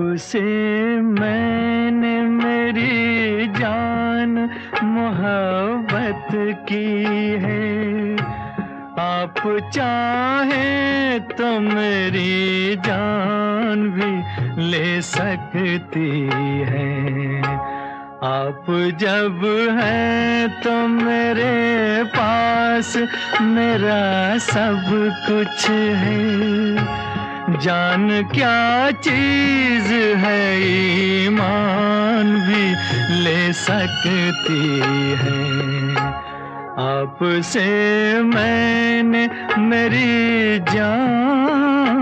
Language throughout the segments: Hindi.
आपसे मैंने मेरी जान मोहब्बत की है। आप चाहें तो मेरी जान भी ले सकती है। आप जब हैं तो मेरे पास मेरा सब कुछ है। जान क्या चीज है ईमान भी ले सकती है। आपसे मैंने मेरी जान,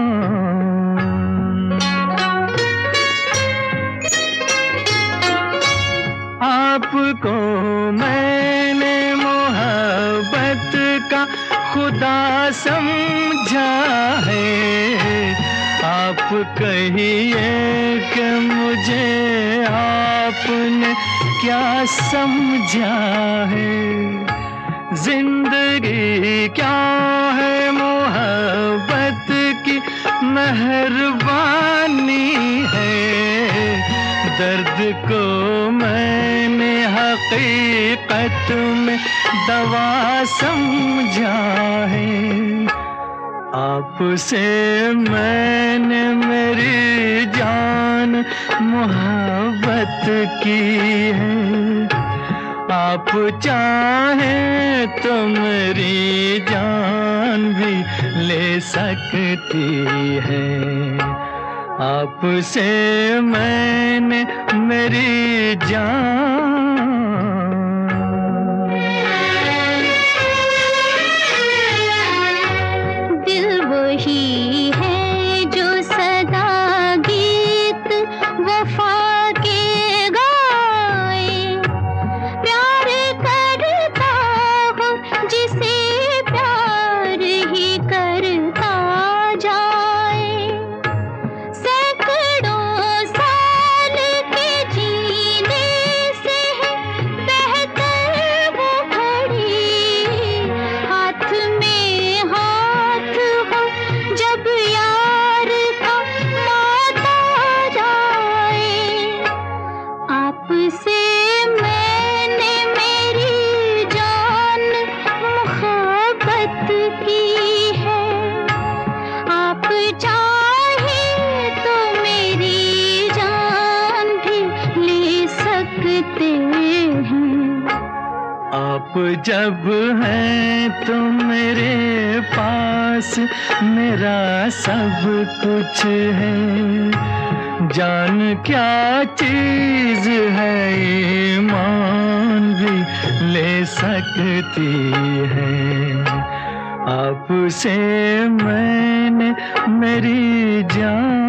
आपको मैंने मोहब्बत का खुदा समझा है। आप कहिए कि मुझे आपने क्या समझा है। जिंदगी क्या है मोहब्बत की मेहरबानी है। दर्द को मैंने हकीकत में दवा समझा है। आपसे मैंने मेरी जान मोहब्बत की है। आप चाहें तो मेरी जान भी ले सकती है। आपसे मैंने मेरी जान, दिल वही है जो सदा गीत वफा के गाए। प्यार करता हो जिसे प्यार ही करता जाए। सैकड़ों साल के जीने से बेहतर वो घड़ी। हाथ में हाथ हो जब यार का नाता जाए। आपसे मैंने मेरी जान मोहब्बत की है। आप चाहे तो मेरी जान भी ले सकते हैं। आप जब हैं तो मेरे पास मेरा सब कुछ है। जान क्या चीज है ईमान भी ले सकती है। आपसे मैंने मेरी जान